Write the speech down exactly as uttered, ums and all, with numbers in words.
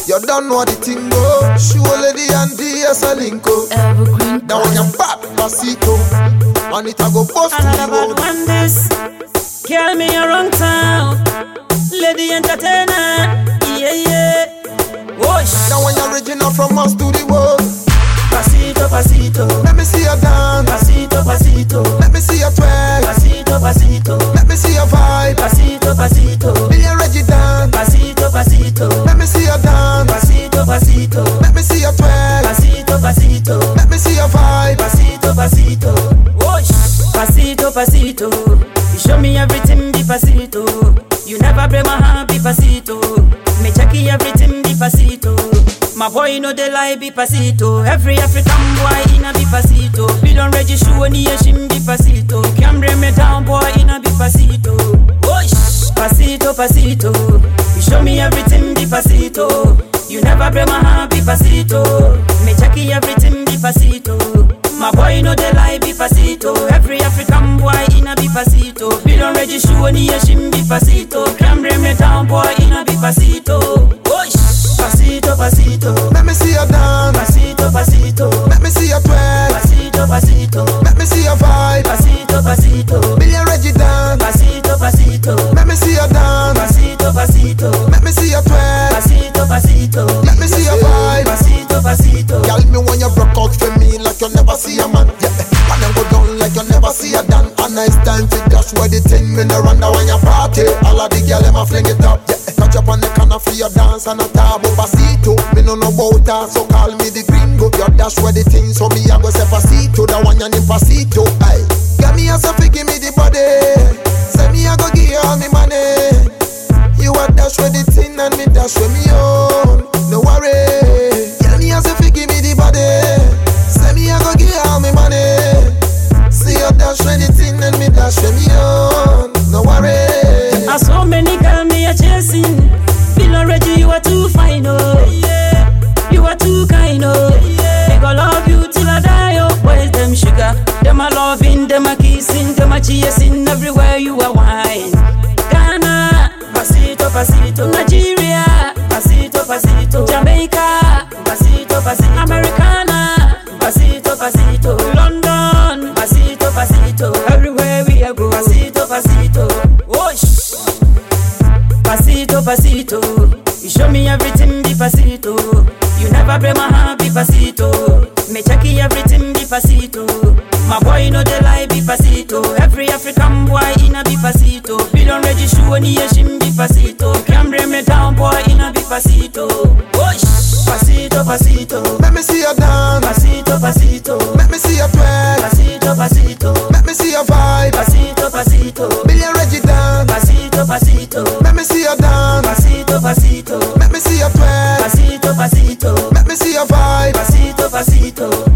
You don't know the thing go. Show lady and D S a linko. Evergreen. Now when you pop pasito, and it a go bust to Another the bad one this. Girl, me a wrong town. Lady entertainer. Yeah, yeah. Whoosh. Now when you're original from us to the world. Pasito, pasito. Let me see you dance. Pasito, pasito. Let me see you twerk. Pasito, pasito. Let me see your vibe. Pasito, pasito. Billion Reggie dance. Pasito, pasito. Let me see you dance. Pasito, pasito. Let me see you twerk. Pasito, pasito. Let me see your vibe. Pasito, pasito. Whoosh. Pasito, pasito. You show me everything, be pasito. You never break my heart, be pasito. Me checky everything, be pasito. My boy know the lie, be pasito. Every African boy in a be pasito. We don't register any shim, be pasito. Can't bring me down, boy in a be pasito. Whoosh. Pasito, pasito. You show me everything, be pasito. You never break my heart, be pasito. Me checky everything, be pasito. My boy know the lie, be pasito. Every African boy in a be pasito. We don't register any shim, be pasito. Can't bring me down, boy in a be pasito. Whoosh. Pasito, pasito. Let me see you dance. Pasito, pasito. Let me see you twerk. Pasito, pasito. Let me see your vibe. Pasito, pasito. Billion Reggie dance. Pasito, pasito. Let me see you dance. Pasito, pasito. Let me see you twerk. Pasito, pasito. Let me see your vibe. Pasito, pasito. Girl, me when you broke out for me like you never see a man. Yeah, and then go down like you never see a dan. A nice time to dash where the thing me no run down when you party. All of the girl them a fling it up. Yeah, catch up on the corner for your dance and a tabo pasito. Me no know about her, so call me the gringo. You dash where the thing, so me a go say pasito. The one you need pasito. Aye, get me a so give me the body. Say me a go give you all me money. You a dash where the thing and me dash where me own. No worry. Get me a so give me the body. Say me a go give you all me money. See you dash where the thing and me dash where me own. No worry. I so many girls me a chasing. Feel already you are too fine, oh yeah. You are too kind, oh yeah. They go love you till I die, oh. Where's them sugar? Them a loving, them a kissing, them a chasing everywhere you are wine. Ghana, pasito, pasito. Nigeria, pasito, pasito. Jamaica, pasito, pasito. Americana, pasito, pasito. London, pasito, pasito. Everywhere we are go, pasito, pasito. Whoosh. Pasito, pasito. You show me everything, be pasito. You never break my heart, be pasito. Me checky everything, be pasito. My boy know the lie, be pasito. Every African boy in a be pasito. We don't register any shim, be pasito. Can't bring me down, boy in a be pasito. Whoosh. Pasito, pasito. Let me see you dance. Pasito, pasito. Let me see you twerk. Pasito, pasito. Let me see your vibe. Pasito, pasito. Billion Reggie dance. Pasito, pasito. Let me see you dance. Pasito, pasito. Let me see you twerk. Pasito, pasito. Let me see your vibe. Pasito, pasito.